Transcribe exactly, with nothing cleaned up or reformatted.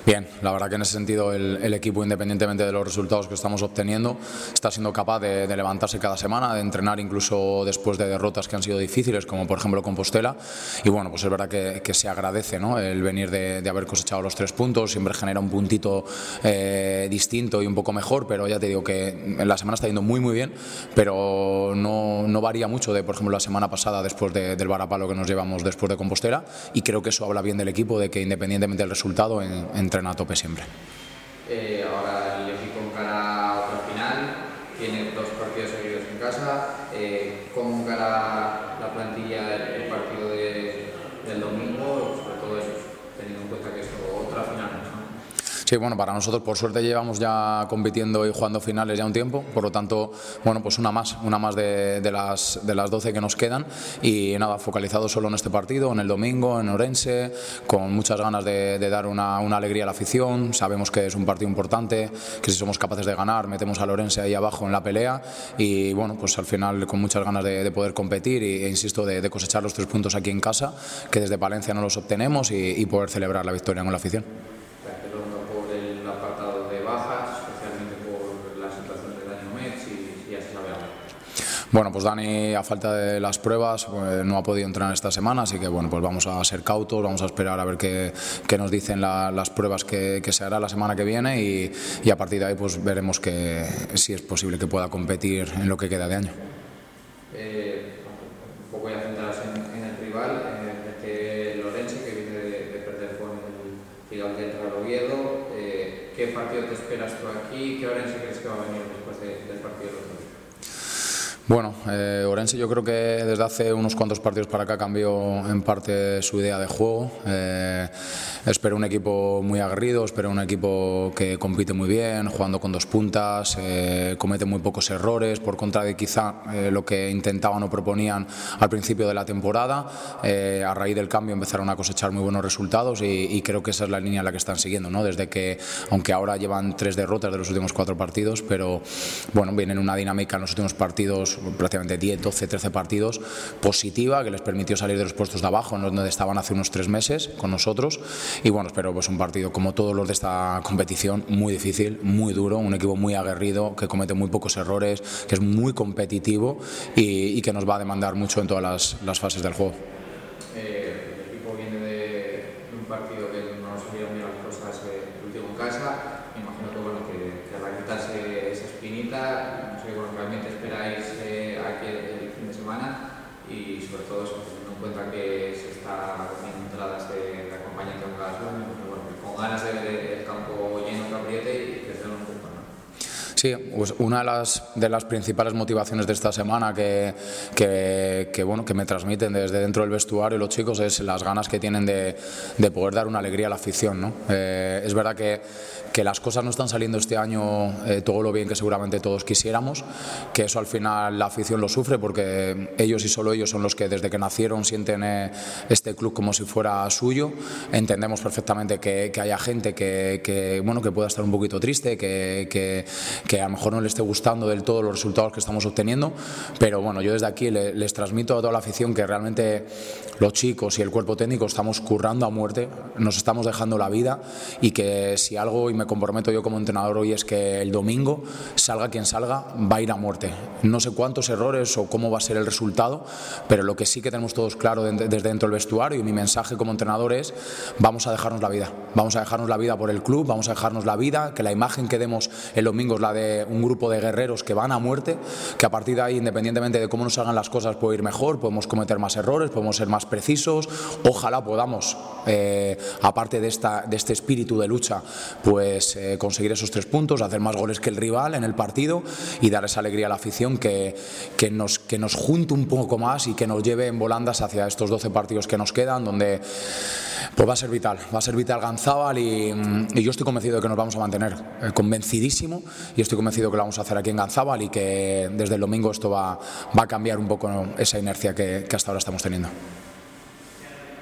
Bien, la verdad que en ese sentido el, el equipo, independientemente de los resultados que estamos obteniendo, está siendo capaz de, de levantarse cada semana, de entrenar incluso después de derrotas que han sido difíciles, como por ejemplo Compostela, y bueno, pues es verdad que, que se agradece, ¿no?, el venir de, de haber cosechado los tres puntos, siempre genera un puntito eh, distinto y un poco mejor, pero ya te digo que en la semana está yendo muy muy bien, pero no, no varía mucho de, por ejemplo, la semana pasada después de, del varapalo que nos llevamos después de Compostela, y creo que eso habla bien del equipo, de que independientemente del resultado, en, entrena a tope siempre. Eh, ahora el equipo encara a otra final, tiene dos partidos seguidos en casa. Eh, ¿Cómo encara la plantilla el, el partido de, del domingo? Sobre todo eso, teniendo en cuenta que es otra final, ¿no? Sí, bueno, para nosotros por suerte llevamos ya compitiendo y jugando finales ya un tiempo, por lo tanto, bueno, pues una más, una más de, de las de las doce que nos quedan, y nada, focalizado solo en este partido, en el domingo, en Orense, con muchas ganas de, de dar una, una alegría a la afición. Sabemos que es un partido importante, que si somos capaces de ganar, metemos al Orense ahí abajo en la pelea, y bueno, pues al final con muchas ganas de, de poder competir y, e insisto, de, de cosechar los tres puntos aquí en casa, que desde Palencia no los obtenemos, y, y poder celebrar la victoria con la afición. Bueno, pues Dani, a falta de las pruebas, pues no ha podido entrenar esta semana, así que bueno, pues vamos a ser cautos, vamos a esperar a ver qué, qué nos dicen la, las pruebas que, que se hará la semana que viene, y, y a partir de ahí pues veremos que, si es posible que pueda competir en lo que queda de año. Eh, un poco ya centrados en, en el rival, eh, el Orense, que viene de, de perder con el gigante del Oviedo. Eh, ¿Qué partido te esperas tú aquí? ¿Qué Orense crees que va a venir después de, del partido del otro día? Bueno, eh, Orense yo creo que desde hace unos cuantos partidos para acá cambió en parte su idea de juego. Eh, espero un equipo muy aguerrido, espero un equipo que compite muy bien, jugando con dos puntas, eh, comete muy pocos errores, por contra de quizá eh, lo que intentaban o proponían al principio de la temporada. Eh, a raíz del cambio empezaron a cosechar muy buenos resultados, y, y creo que esa es la línea en la que están siguiendo, ¿no? Desde que, aunque ahora llevan tres derrotas de los últimos cuatro partidos, pero bueno, vienen una dinámica en los últimos partidos, prácticamente diez, doce, trece partidos, positiva, que les permitió salir de los puestos de abajo, en donde estaban hace unos tres meses con nosotros. Y bueno, espero pues un partido como todos los de esta competición, muy difícil, muy duro, un equipo muy aguerrido, que comete muy pocos errores, que es muy competitivo y, y que nos va a demandar mucho en todas las, las fases del juego. Eh, el equipo viene de, de un partido que no salieron bien las cosas, eh, el último en casa. Me imagino que bueno, que querrá quitarse esa espinita. No sé, bueno, realmente esperáis eh, aquí el fin de semana, y sobre todo eso, teniendo en cuenta que se está haciendo entradas de, de acompañante a un caso, bueno, con ganas de ver el campo lleno, que apriete y que se lo ocupa, ¿no? Sí, pues una de las, de las principales motivaciones de esta semana que, que, que, bueno, que me transmiten desde dentro del vestuario los chicos es las ganas que tienen de, de poder dar una alegría a la afición, ¿no? Eh, es verdad que, que las cosas no están saliendo este año eh, todo lo bien que seguramente todos quisiéramos, que eso al final la afición lo sufre, porque ellos y solo ellos son los que desde que nacieron sienten eh, este club como si fuera suyo. Entendemos perfectamente que, que haya gente que, que, bueno, que pueda estar un poquito triste, que, que, que a lo mejor no le esté gustando del todo los resultados que estamos obteniendo, pero bueno, yo desde aquí les, les transmito a toda la afición que realmente los chicos y el cuerpo técnico estamos currando a muerte, nos estamos dejando la vida, y que si algo, y me comprometo yo como entrenador hoy, es que el domingo, salga quien salga, va a ir a muerte. No sé cuántos errores o cómo va a ser el resultado, pero lo que sí que tenemos todos claro desde dentro del vestuario, y mi mensaje como entrenador es: vamos a dejarnos la vida, vamos a dejarnos la vida por el club, vamos a dejarnos la vida, que la imagen que demos el domingo es la de un grupo de guerreros que van a muerte, que a partir de ahí, independientemente de cómo nos salgan las cosas, puede ir mejor, podemos cometer más errores, podemos ser más precisos, ojalá podamos, eh, aparte de, esta, de este espíritu de lucha, pues eh, conseguir esos tres puntos, hacer más goles que el rival en el partido y dar esa alegría a la afición que, que, nos, que nos junte un poco más y que nos lleve en volandas hacia estos doce partidos que nos quedan, donde pues va a ser vital, va a ser vital Ganzábal, y, y yo estoy convencido de que nos vamos a mantener, eh, convencidísimo, y estoy convencido que lo vamos a hacer aquí en Ganzábal, y que desde el domingo esto va, va a cambiar un poco esa inercia que, que hasta ahora estamos teniendo.